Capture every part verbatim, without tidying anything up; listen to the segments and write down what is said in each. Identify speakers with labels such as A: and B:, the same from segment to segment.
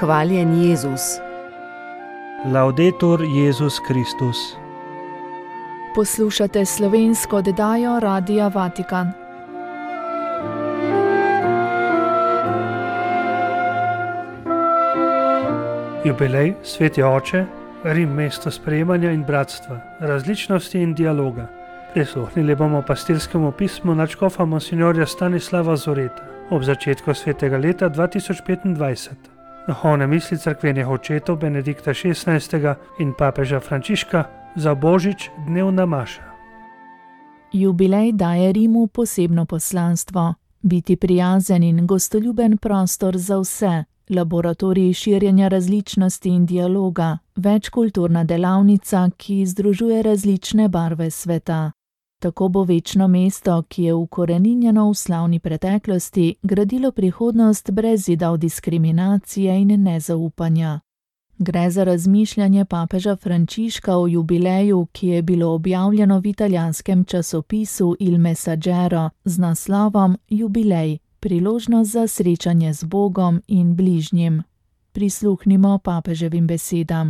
A: Hvaljen Jezus.
B: Laudetur Jezus Kristus.
C: Poslušate slovensko oddajo Radia Vatikan.
B: Jubilej, Sveti oče, Rim, mesto sprejemanja in bratstva, različnosti in dialoga. Prisluhnili bomo pastirskemu pismu nadškofa monsignorja Stanislava Zoreta ob začetku svetega leta dva tisoč petindvajset. Duhovne misli cerkvenih očetov Benedikta šestnajstega in papeža Frančiška za Božič, dnevna maša.
C: Jubilej daje Rimu posebno poslanstvo, biti prijazen in gostoljuben prostor za vse, laboratorij širjenja različnosti in dialoga, večkulturna delavnica, ki združuje različne barve sveta. Tako bo večno mesto, ki je ukoreninjeno v slavni preteklosti, gradilo prihodnost brez zidov diskriminacije in nezaupanja. Gre za razmišljanje papeža Frančiška o jubileju, ki je bilo objavljeno v italijanskem časopisu Il Messaggero z naslovom Jubilej, priložnost za srečanje z Bogom in bližnjim. Prisluhnimo papeževim besedam.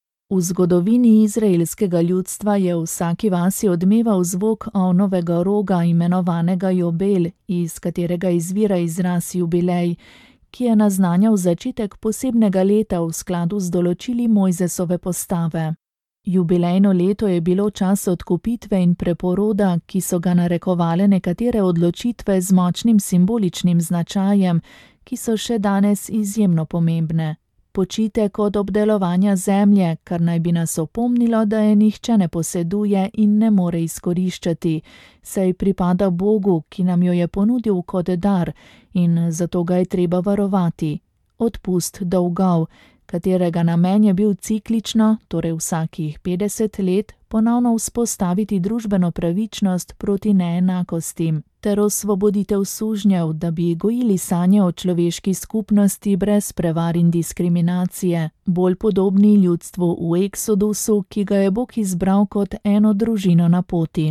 C: V zgodovini izraelskega ljudstva je v vsaki vasi odmeval zvok ovnovega roga imenovanega Jobel, iz katerega izvira izraz jubilej, ki je naznanjal začetek posebnega leta v skladu z določili Mojzesove postave. Jubilejno leto je bilo čas odkupitve in preporoda, ki so ga narekovale nekatere odločitve z močnim simboličnim značajem, ki so še danes izjemno pomembne. Počitek od obdelovanja zemlje, kar naj bi nas opomnilo, da je nihče ne poseduje in ne more izkoriščati, saj pripada Bogu, ki nam jo je ponudil kot dar in zato ga je treba varovati. Odpust dolgov, katerega namen je bil ciklično, torej vsakih petdeset let, ponovno vzpostaviti družbeno pravičnost proti neenakostim, ter osvoboditev sužnjev, da bi gojili sanje o človeški skupnosti brez prevar in diskriminacije, bolj podobni ljudstvu v Eksodusu, ki ga je Bog izbral kot eno družino na poti.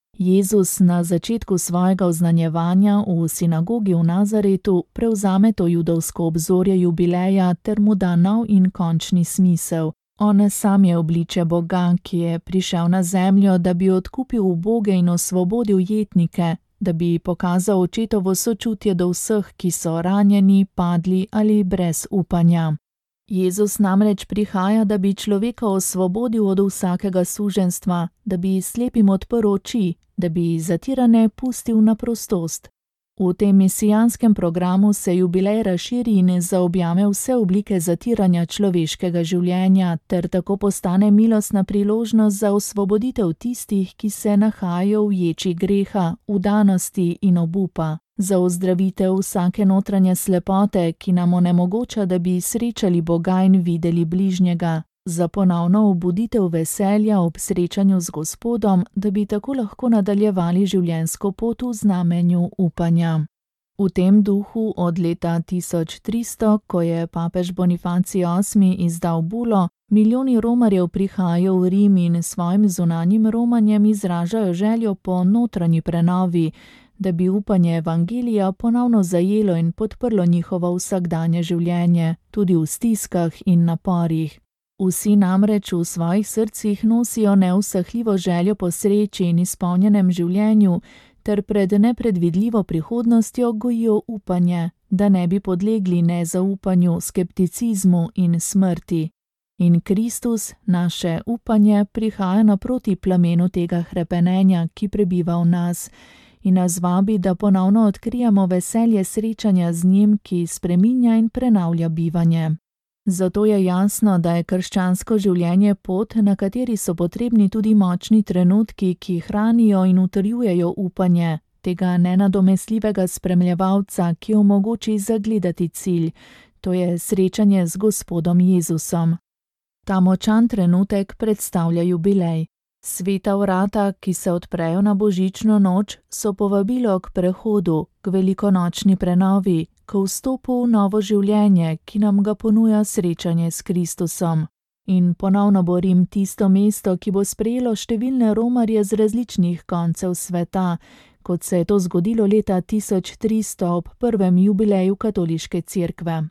C: Jezus na začetku svojega oznanjevanja v sinagogi v Nazaretu prevzame to judovsko obzorje jubileja ter mu da nov in končni smisel. On sam je obliče Boga, ki je prišel na zemljo, da bi odkupil uboge in osvobodil jetnike, da bi pokazal očetovo sočutje do vseh, ki so ranjeni, padli ali brez upanja. Jezus namreč prihaja, da bi človeka osvobodil od vsakega suženjstva, da bi slepim odprl oči, da bi zatirane pustil na prostost. V tem mesijanskem programu se jubilej razširi in zaobjame vse oblike zatiranja človeškega življenja ter tako postane milostna priložnost za osvoboditev tistih, ki se nahajajo v ječi greha, vdanosti in obupa, za ozdravitev vsake notranje slepote, ki nam onemogoča, da bi srečali Boga in videli bližnjega, za ponovno obuditev veselja ob srečanju z Gospodom, da bi tako lahko nadaljevali življenjsko pot v znamenju upanja. V tem duhu od leta tisoč tristo, ko je papež Bonifacij osmi izdal bulo, milijoni romarjev prihajajo v Rim in svojim zunanjim romanjem izražajo željo po notranji prenovi, da bi upanje evangelija ponovno zajelo in podprlo njihovo vsakdanje življenje, tudi v stiskah in naporih. Vsi namreč v svojih srcih nosijo neusahljivo željo po sreči in izpolnjenem življenju, ter pred nepredvidljivo prihodnostjo gojijo upanje, da ne bi podlegli nezaupanju, skepticizmu in smrti. In Kristus, naše upanje, prihaja naproti plamenu tega hrepenenja, ki prebiva v nas, in nas vabi, da ponovno odkrijemo veselje srečanja z njim, ki spreminja in prenavlja bivanje. Zato je jasno, da je krščansko življenje pot, na kateri so potrebni tudi močni trenutki, ki hranijo in utrjujejo upanje, tega nenadomestljivega spremljevalca, ki omogoči zagledati cilj, to je srečanje z Gospodom Jezusom. Ta močan trenutek predstavlja jubilej. Sveta vrata, ki se odprejo na božično noč, so povabilo k prehodu, k velikonočni prenovi, k vstopu v novo življenje, ki nam ga ponuja srečanje s Kristusom. In ponovno bo Rim tisto mesto, ki bo sprejelo številne romarje z različnih koncev sveta, kot se je to zgodilo leta tisoč tristo ob prvem jubileju katoliške cerkve.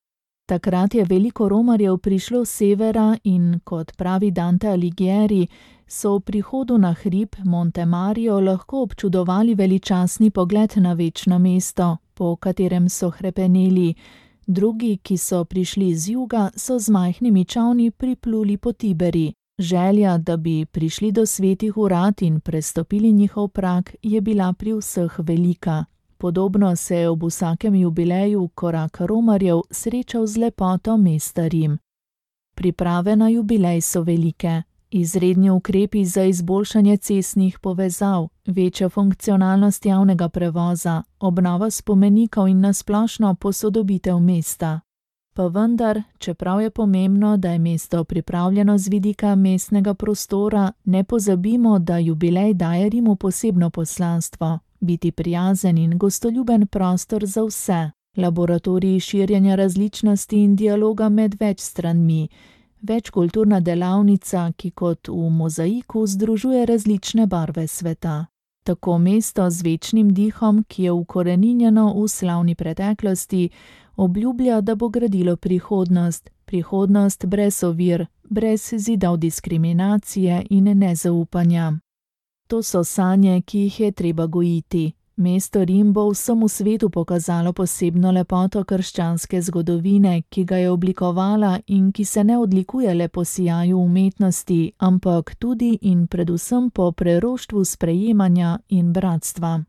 C: Takrat je veliko romarjev prišlo s severa in, kot pravi Dante Alighieri, so v prihodu na hrib Monte Mario lahko občudovali veličastni pogled na večno mesto, po katerem so hrepeneli. Drugi, ki so prišli z juga, so z majhnimi čavni pripluli po Tiberi. Želja, da bi prišli do svetih urad in prestopili njihov prag, je bila pri vseh velika. Podobno se je ob vsakem jubileju korak romarjev srečal z lepoto mesta Rim. Priprave na jubilej so velike. Izredni ukrepi za izboljšanje cestnih povezav, večja funkcionalnost javnega prevoza, obnova spomenikov in nasplošno posodobitev mesta. Pa vendar, čeprav je pomembno, da je mesto pripravljeno z vidika mestnega prostora, ne pozabimo, da jubilej daje Rimu posebno poslanstvo, biti prijazen in gostoljuben prostor za vse, laboratoriji širjenja različnosti in dialoga med več stranmi, večkulturna delavnica, ki kot v mozaiku združuje različne barve sveta. Tako mesto z večnim dihom, ki je ukoreninjeno v slavni preteklosti, obljublja, da bo gradilo prihodnost, prihodnost brez ovir, brez zidov diskriminacije in nezaupanja. To so sanje, ki jih je treba gojiti. Mesto Rim bo vsemu svetu pokazalo posebno lepoto krščanske zgodovine, ki ga je oblikovala in ki se ne odlikuje le po sijaju umetnosti, ampak tudi in predvsem po preroštvu sprejemanja in bratstva.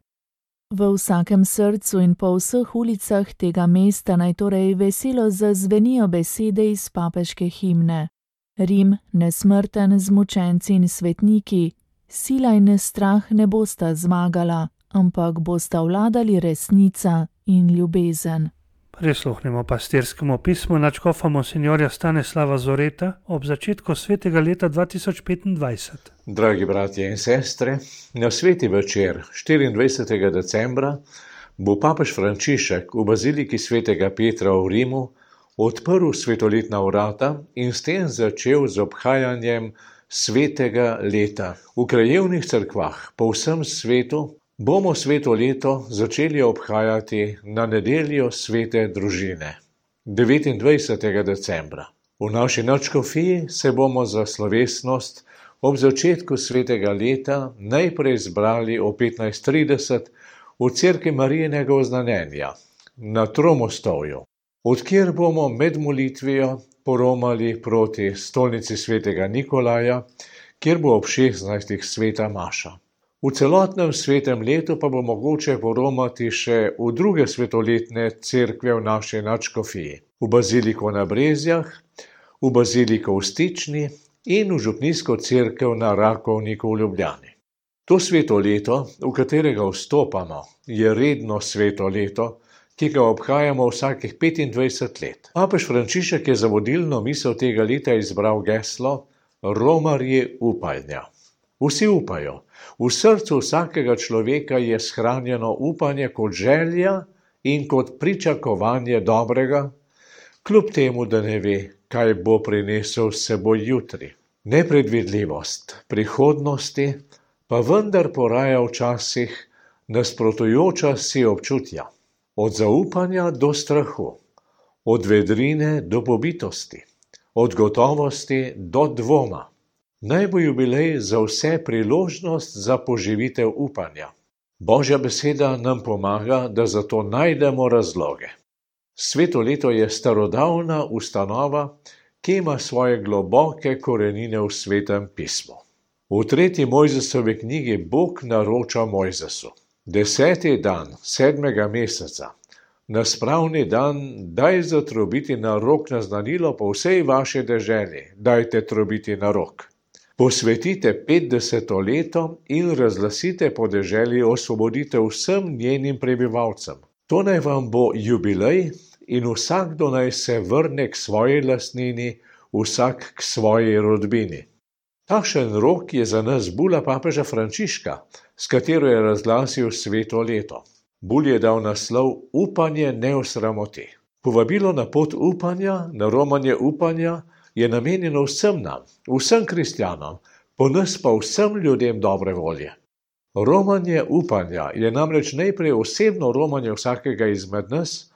C: V vsakem srcu in po vseh ulicah tega mesta naj torej veselo zazvenijo besede iz papeške himne. Rim, nesmrten z mučenci in svetniki, sila in strah ne bosta zmagala, ampak bosta vladali resnica in ljubezen.
B: Prisluhnimo pastirskemu pismu nadškofa monsinjorja Stanislava Zoreta ob začetku svetega leta dva tisoč petindvajset.
A: Dragi bratje in sestre, na sveti večer štiriindvajsetega decembra bo papež Frančišek v baziliki svetega Petra v Rimu odprl svetoletna vrata in s tem začel z obhajanjem svetega leta. V krajevnih cerkvah po vsem svetu bomo sveto leto začeli obhajati na nedeljo svete družine, devetindvajsetega decembra. V naši nadškofiji se bomo za slovesnost ob začetku svetega leta najprej zbrali o petnajst trideset v cerkvi Marijinega oznanjenja na Tromostovju, odkjer bomo med molitvijo poromali proti stolnici svetega Nikolaja, kjer bo ob šestnajstih sveta maša. V celotnem svetem letu pa bo mogoče poromati še v druge svetoletne cerkve v naši nadškofiji, v baziliko na Brezjah, v baziliko v Stični in v župnijsko cerkev na Rakovniku v Ljubljani. To sveto leto, v katerega vstopamo, je redno sveto leto, ki ga obhajamo vsakih petindvajset let. Papež Frančišek je za vodilno misel tega leta izbral geslo Romarji upanja. Vsi upajo. V srcu vsakega človeka je shranjeno upanje kot želja in kot pričakovanje dobrega, kljub temu, da ne ve, kaj bo prinesel s seboj jutri. Nepredvidljivost prihodnosti pa vendar poraja včasih nasprotujoča si občutja. Od zaupanja do strahu, od vedrine do pobitosti, od gotovosti do dvoma. Naj bo jubilej za vse priložnost za poživitev upanja. Božja beseda nam pomaga, da za to najdemo razloge. Sveto leto je starodavna ustanova, ki ima svoje globoke korenine v svetem pismu. V tretji Mojzesovi knjigi Bog naroča Mojzesu: deseti dan sedmega meseca, na spravni dan daj zatrobiti na rog naznanilo po vsej vaši deželi, dajte trobiti na rog. Posvetite petdeseto leto in razglasite po deželi osvoboditev vsem njenim prebivalcem. To naj vam bo jubilej in vsakdo naj se vrne k svoji lastnini, vsak k svoji rodbini. Takšen rok je za nas bula papeža Frančiška, s katero je razglasil sveto leto. Bul je dal naslov Upanje ne osramoti. Povabilo na pot upanja, na romanje upanja, je namenjeno vsem nam, vsem kristjanom, po nas pa vsem ljudem dobre volje. Romanje upanja je namreč najprej osebno romanje vsakega izmed nas,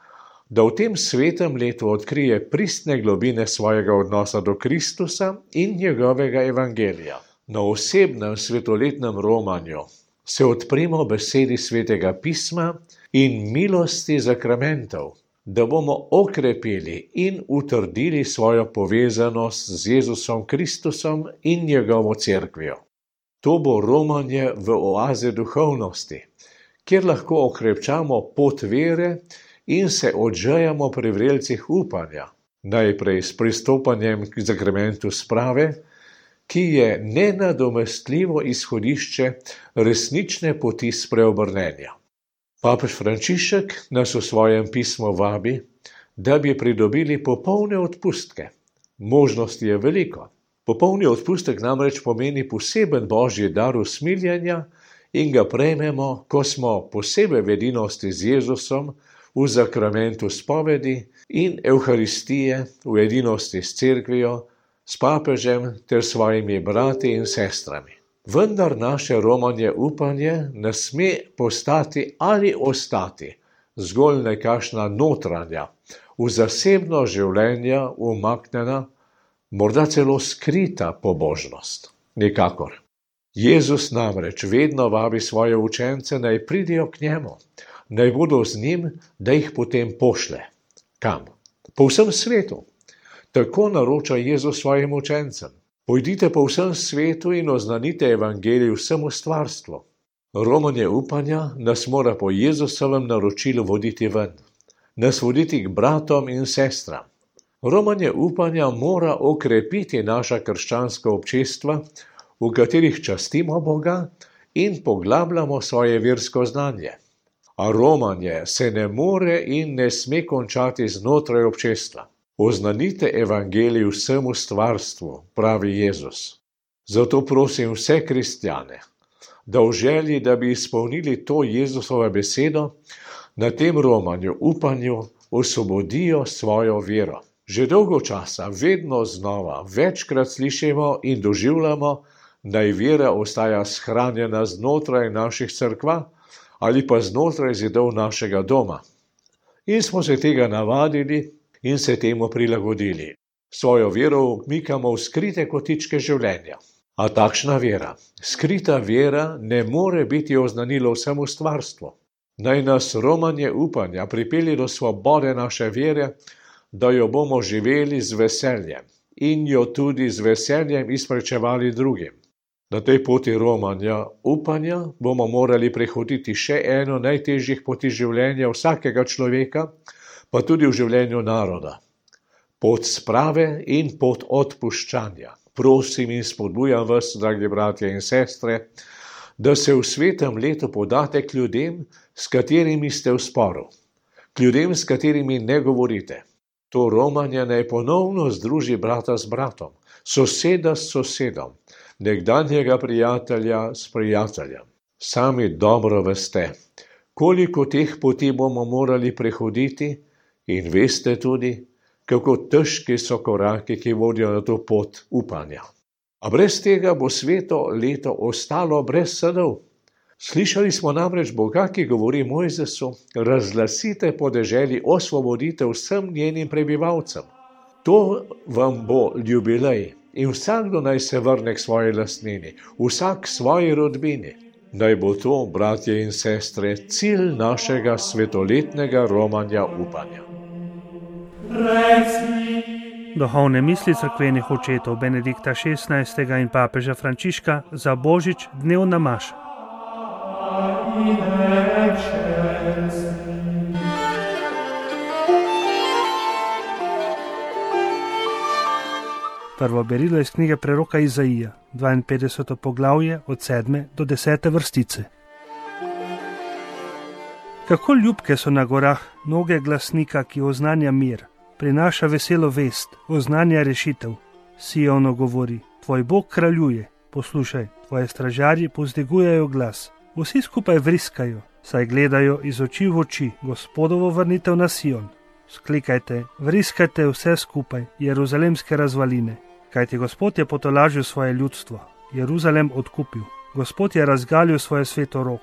A: da v tem svetem letu odkrije pristne globine svojega odnosa do Kristusa in njegovega evangelija. Na osebnem svetoletnem romanju se odpremo besedi Svetega pisma in milosti zakramentov, da bomo okrepili in utrdili svojo povezanost z Jezusom Kristusom in njegovo cerkvijo. To bo romanje v oaze duhovnosti, kjer lahko okrepčamo pot vere in se odžejamo pri vrelcih upanja, najprej s pristopanjem k zakramentu sprave, ki je nenadomestljivo izhodišče resnične poti spreobrnenja. Papež Frančišek nas v svojem pismu vabi, da bi pridobili popolne odpustke. Možnosti je veliko. Popolni odpustek namreč pomeni poseben božji dar usmiljenja in ga prejmemo, ko smo posebej v edinosti z Jezusom, v zakramentu spovedi in Evharistije, v edinosti s cerkvijo, s papežem ter svojimi brati in sestrami. Vendar naše romanje upanje ne sme postati ali ostati zgolj nekakšna notranja, v zasebno življenje umaknjena, morda celo skrita pobožnost. Nikakor. Jezus namreč vedno vabi svoje učence, naj pridejo k njemu, naj bodo z njim, da jih potem pošle. Kam? Po vsem svetu. Tako naroča Jezus svojim učencem. Pojdite po vsem svetu in oznanite evangelij vsemu stvarstvu. Romanje upanja nas mora po Jezusovem naročilu voditi ven, nas voditi k bratom in sestram. Romanje upanja mora okrepiti naša krščanska občestva, v katerih častimo Boga in poglabljamo svoje versko znanje. A romanje se ne more in ne sme končati znotraj občestva. Oznanite evangelij vsemu stvarstvu, pravi Jezus. Zato prosim vse kristjane, da v želji, da bi izpolnili to Jezusovo besedo, na tem romanju upanju osvobodijo svojo vero. Že dolgo časa, vedno znova, večkrat slišimo in doživljamo, naj vera ostaja shranjena znotraj naših cerkva ali pa znotraj zidov našega doma. In smo se tega navadili in se temu prilagodili. Svojo vero umikamo v skrite kotičke življenja. A takšna vera, skrita vera, ne more biti oznanilo vsemu stvarstvu. Naj nas romanje upanja pripelje do svobode naše vere, da jo bomo živeli z veseljem in jo tudi z veseljem izprečevali drugim. Na tej poti romanja upanja bomo morali prehoditi še eno najtežjih poti življenja vsakega človeka, pa tudi v življenju naroda. Pot sprave in pot odpuščanja. Prosim in spodbujam vas, dragi bratje in sestre, da se v svetem letu podate k ljudem, s katerimi ste v sporu, k ljudem, s katerimi ne govorite. To romanje naj ponovno združi brata z bratom, soseda s sosedom, nekdanjega prijatelja s prijateljem. Sami dobro veste, koliko teh poti bomo morali prehoditi in veste tudi, kako težki so koraki, ki vodijo na to pot upanja. A brez tega bo sveto leto ostalo brez sadov. Slišali smo namreč Boga, ki govori Mojzesu, razglasite podeželji, osvobodite vsem njenim prebivalcem. To vam bo jubilej in vsakdo naj se vrne k svoji lastnini, vsak svoji rodbini. Naj bo to, bratje in sestre, cilj našega svetoletnega romanja upanja.
B: Duhovne misli cerkvenih očetov Benedikta šestnajstega in papeža Frančiška za Božič, dnevna maša. Prvo berilo iz knjige preroka Izaija, dvainpetdeseto poglavje od sedme do desete vrstice. Kako ljubke so na gorah noge glasnika, ki oznanja mir, prinaša veselo vest, oznanja rešitev. Siono govori, tvoj Bog kraljuje, poslušaj, tvoje stražarji povzdigujejo glas. Vsi skupaj vriskajo, saj gledajo iz oči v oči Gospodovo vrnitev na Sion. Sklikajte, vriskajte vse skupaj, jeruzalemske razvaline. Kajti Gospod je potolažil svoje ljudstvo, Jeruzalem odkupil. Gospod je razgalil svojo sveto roko,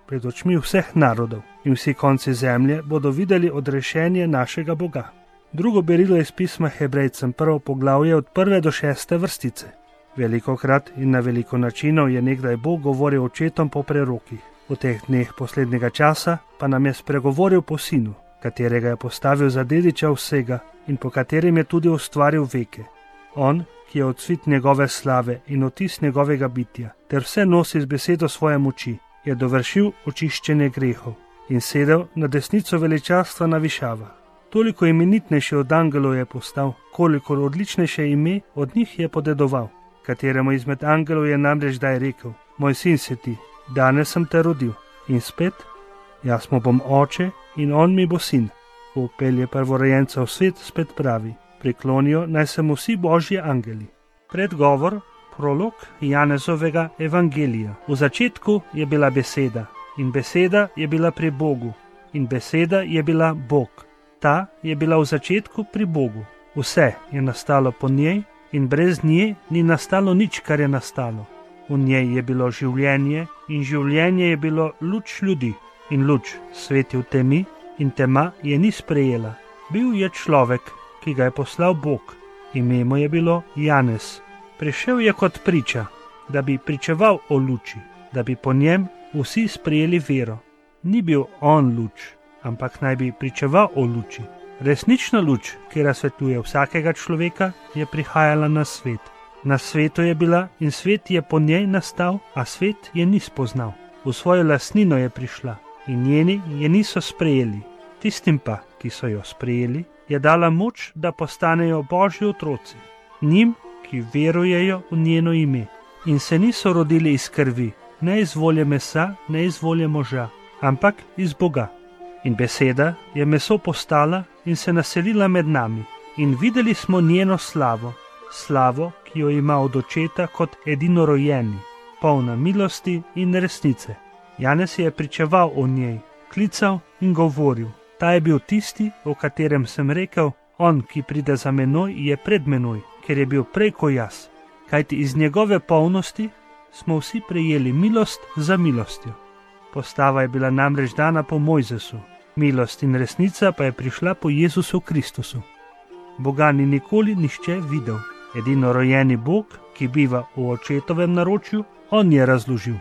B: pred očmi vseh narodov in vsi konci zemlje bodo videli odrešenje našega Boga. Drugo berilo iz pisma Hebrejcem, prvo poglavje od prve do šeste vrstice. Velikokrat in na veliko načinov je nekdaj Bog govoril očetom po prerokih. V teh dneh poslednjega časa pa nam je spregovoril po sinu, katerega je postavil za dediča vsega in po katerem je tudi ustvaril veke. On, ki je odsvit njegove slave in otis njegovega bitja, ter vse nosi z besedo svoje moči, je dovršil očiščenje grehov in sedel na desnico veličastva na višavah. Toliko imenitnejši od angelov je postal, kolikor odličnejše ime od njih je podedoval. Kateremu izmed angelov je namreč daj rekel: Moj sin si ti, danes sem te rodil. In spet: Jaz mu bom oče in on mi bo sin. Ko pelje prvorojenca v svet, spet pravi: Priklonijo naj se mu vsi božji angeli. Predgovor, prolog Janezovega evangelija. V začetku je bila beseda in beseda je bila pri Bogu in beseda je bila Bog. Ta je bila v začetku pri Bogu. Vse je nastalo po njej in brez nje ni nastalo nič, kar je nastalo. V njej je bilo življenje in življenje je bilo luč ljudi. In luč sveti v temi in tema je ni sprejela. Bil je človek, ki ga je poslal Bog. Ime mu je bilo Janez. Prišel je kot priča, da bi pričeval o luči, da bi po njem vsi sprejeli vero. Ni bil on luč, ampak naj bi pričeval o luči. Resnična luč, ki razsvetljuje vsakega človeka, je prihajala na svet. Na svetu je bila in svet je po njej nastal, a svet je ni spoznal. V svojo lastnino je prišla in njeni je niso sprejeli. Tistim pa, ki so jo sprejeli, je dala moč, da postanejo Božji otroci. Njim, ki verujejo v njeno ime in se niso rodili iz krvi, ne iz volje mesa, ne iz volje moža, ampak iz Boga. In beseda je meso postala in se naselila med nami in videli smo njeno slavo, slavo, ki jo ima od očeta kot edinorojeni, polna milosti in resnice. Janez je pričeval o njej, klical in govoril: Ta je bil tisti, o katerem sem rekel: On, ki pride za menoj, je pred menoj, ker je bil prej ko jaz. Kajti iz njegove polnosti smo vsi prejeli milost za milostjo. Postava je bila namreč dana po Mojzesu, milost in resnica pa je prišla po Jezusu Kristusu. Boga ni nikoli nihče videl. Edino rojeni Bog, ki biva v očetovem naročju, on je razložil.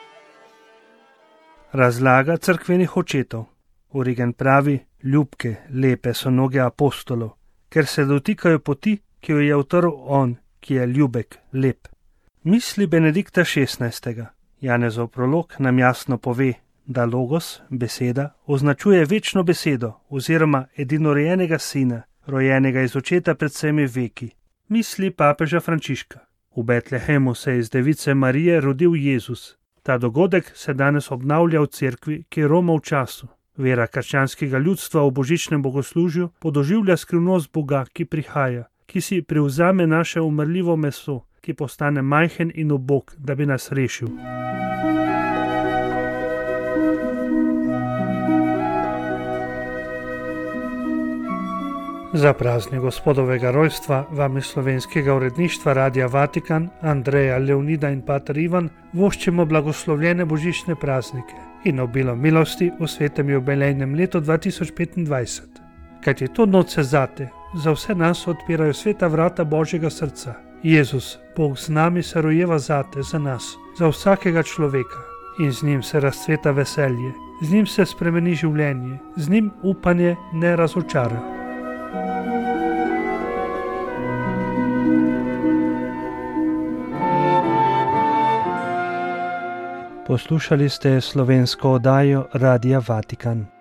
B: Razlaga cerkvenih očetov. Origen pravi: Ljubke, lepe so noge apostolov, ker se dotikajo poti, ki jo je utrl on, ki je ljubek, lep. Misli Benedikta šestnajstega. Janezov prolog nam jasno pove, da logos, beseda, označuje večno besedo oziroma edinorojenega sina, rojenega iz očeta pred vsemi veki. Misli papeža Frančiška. V Betlehemu se je iz device Marije rodil Jezus. Ta dogodek se danes obnavlja v cerkvi, ki roma v času. Vera krščanskega ljudstva v božičnem bogoslužju podoživlja skrivnost Boga, ki prihaja, ki si privzame naše umrljivo meso, ki postane majhen in ubog, da bi nas rešil. Za praznik Gospodovega rojstva vam iz slovenskega uredništva Radia Vatikan, Andreja, Leonida in pater Ivan voščimo blagoslovljene božične praznike in obilo milosti v svetem jubilejnem letu dva tisoč petindvajset. Kajti to noč se zate, za vse nas odpirajo sveta vrata Božjega srca. Jezus, Bog z nami, se rojeva zate, za nas, za vsakega človeka. In z njim se razcveta veselje, z njim se spremeni življenje, z njim upanje ne razočara. Poslušali ste slovensko oddajo Radia Vatikan.